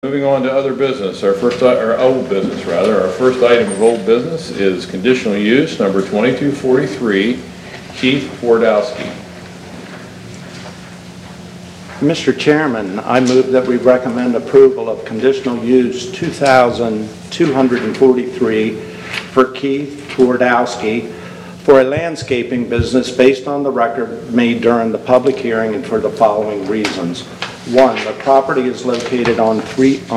Moving on to other business, our first item of old business is conditional use number 2243, Keith Twardowski. Mr. Chairman, I move that we recommend approval of conditional use 2243 for Keith Twardowski for a landscaping business based on the record made during the public hearing and for the following reasons. One, the property is located on a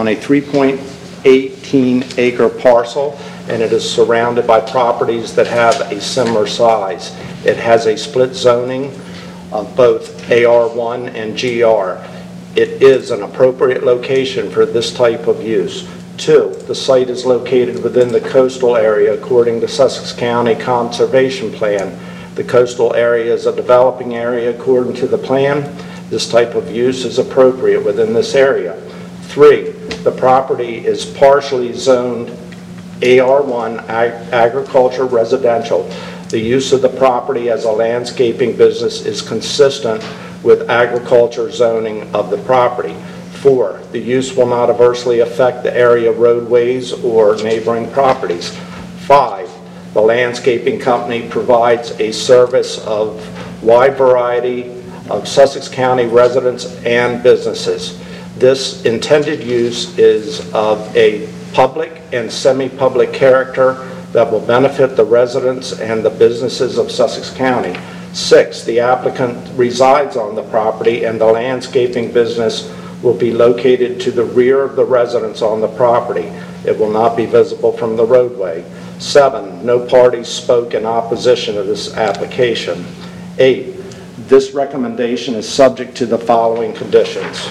3.18 acre parcel, and it is surrounded by properties that have a similar size. It has a split zoning of both AR1 and GR. It is an appropriate location for this type of use. Two, the site is located within the coastal area according to Sussex County Conservation Plan. The coastal area is a developing area according to the plan. This type of use is appropriate within this area. Three, the property is partially zoned AR1 agriculture residential. The use of the property as a landscaping business is consistent with agriculture zoning of the property. Four, the use will not adversely affect the area roadways or neighboring properties. Five, the landscaping company provides a service of wide variety of Sussex County residents and businesses. This intended use is of a public and semi-public character that will benefit the residents and the businesses of Sussex County. Six, the applicant resides on the property and the landscaping business will be located to the rear of the residence on the property. It will not be visible from the roadway. Seven, no parties spoke in opposition to this application. Eight, this recommendation is subject to the following conditions.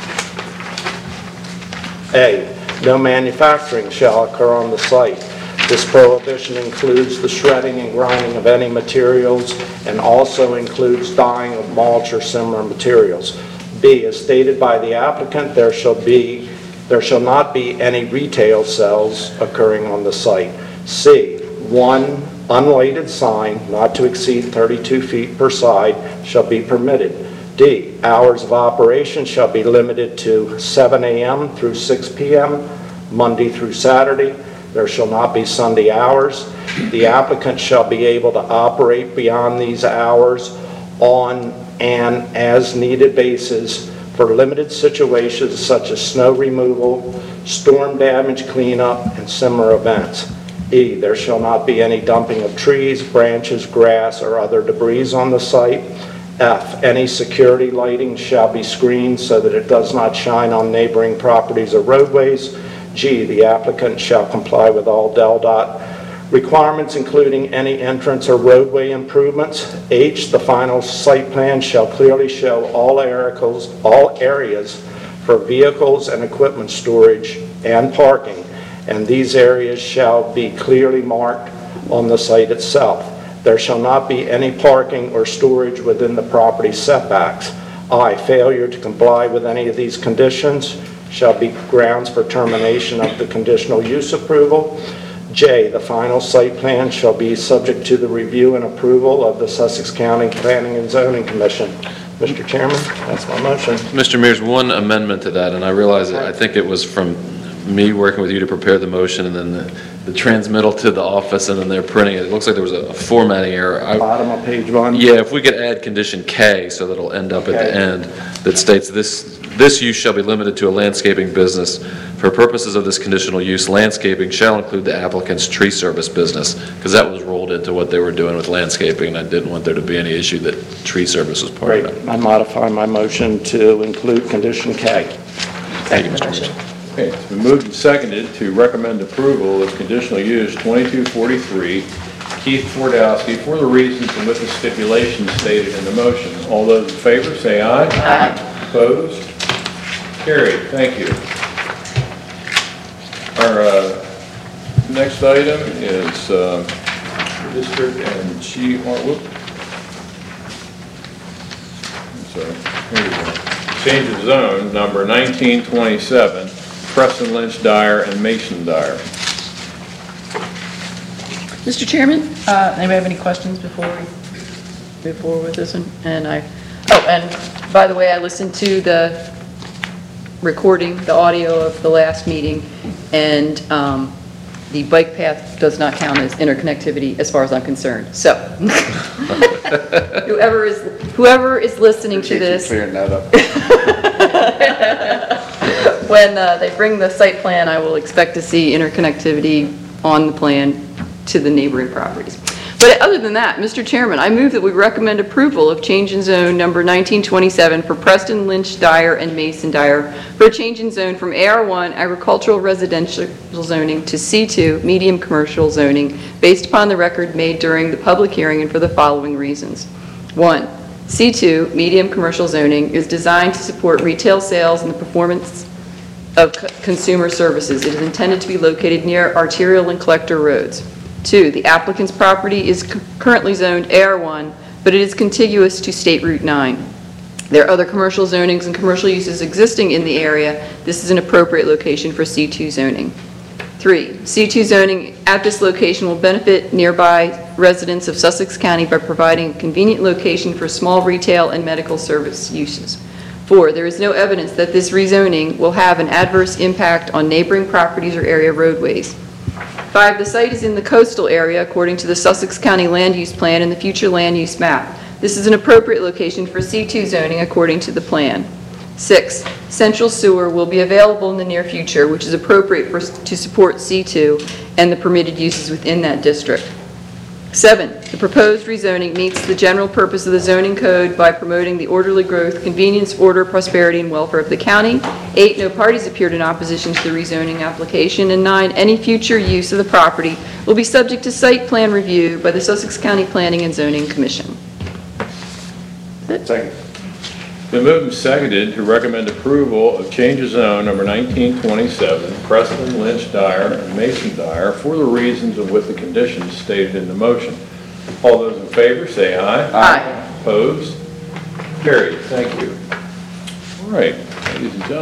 A, no manufacturing shall occur on the site. This prohibition includes the shredding and grinding of any materials and also includes dyeing of mulch or similar materials. B, as stated by the applicant, there shall not be any retail sales occurring on the site. C, one unlighted sign not to exceed 32 feet per side shall be permitted. D, hours of operation shall be limited to 7 a.m. through 6 p.m., Monday through Saturday. There shall not be Sunday hours. The applicant shall be able to operate beyond these hours on an as-needed basis for limited situations such as snow removal, storm damage cleanup, and similar events. E, there shall not be any dumping of trees, branches, grass, or other debris on the site. F, any security lighting shall be screened so that it does not shine on neighboring properties or roadways. G, the applicant shall comply with all DelDOT requirements, including any entrance or roadway improvements. H, the final site plan shall clearly show all areas for vehicles and equipment storage and parking, and these areas shall be clearly marked on the site itself. There shall not be any parking or storage within the property setbacks. I, failure to comply with any of these conditions shall be grounds for termination of the conditional use approval. J, the final site plan shall be subject to the review and approval of the Sussex County Planning and Zoning Commission. Mr. Chairman, that's my motion. Mr. Mears, one amendment to that, and I realize I think it was from me working with you to prepare the motion and then the transmittal to the office and then they're printing it. It looks like there was a formatting error. Bottom of page 1? Yeah, if we could add condition K so that it'll end up at the end that states this use shall be limited to a landscaping business. For purposes of this conditional use, landscaping shall include the applicant's tree service business, because that was rolled into what they were doing with landscaping, and I didn't want there to be any issue that tree service was part of it. I modify my motion to include condition K. Thank you, Mr. Mears. Okay, it's been moved and seconded to recommend approval of conditional use 2243, Keith Twardowski, for the reasons and with the stipulations stated in the motion. All those in favor say aye. Aye. Opposed? Carried. Thank you. Our next item is District and here we go. Change of zone number 1927, Preston Lynch Dyer and Mason Dyer. Mr. Chairman, anybody have any questions before we move forward with this one? And by the way, I listened to the recording the audio of the last meeting, and the bike path does not count as interconnectivity as far as I'm concerned. So, whoever is listening to this, Clearing that up. when they bring the site plan, I will expect to see interconnectivity on the plan to the neighboring properties. But other than that, Mr. Chairman, I move that we recommend approval of change in zone number 1927 for Preston Lynch Dyer and Mason Dyer for a change in zone from AR1 agricultural residential zoning to C2 medium commercial zoning based upon the record made during the public hearing and for the following reasons. 1. C2 medium commercial zoning is designed to support retail sales and the performance of consumer services. It is intended to be located near arterial and collector roads. 2, the applicant's property is currently zoned AR1, but it is contiguous to State Route 9. There are other commercial zonings and commercial uses existing in the area. This is an appropriate location for C2 zoning. 3, C2 zoning at this location will benefit nearby residents of Sussex County by providing a convenient location for small retail and medical service uses. 4, there is no evidence that this rezoning will have an adverse impact on neighboring properties or area roadways. 5, the site is in the coastal area according to the Sussex County Land Use Plan and the future land use map. This is an appropriate location for C2 zoning according to the plan. 6, central sewer will be available in the near future, which is appropriate to support C2 and the permitted uses within that district. 7, the proposed rezoning meets the general purpose of the zoning code by promoting the orderly growth, convenience, order, prosperity, and welfare of the county. 8, no parties appeared in opposition to the rezoning application. And 9, any future use of the property will be subject to site plan review by the Sussex County Planning and Zoning Commission. Second. Been moved and seconded to recommend approval of change of zone number 1927, Preston Lynch Dyer and Mason Dyer for the reasons and with the conditions stated in the motion. All those in favor say aye. Aye. Opposed? Carried. Thank you. All right, ladies and gentlemen.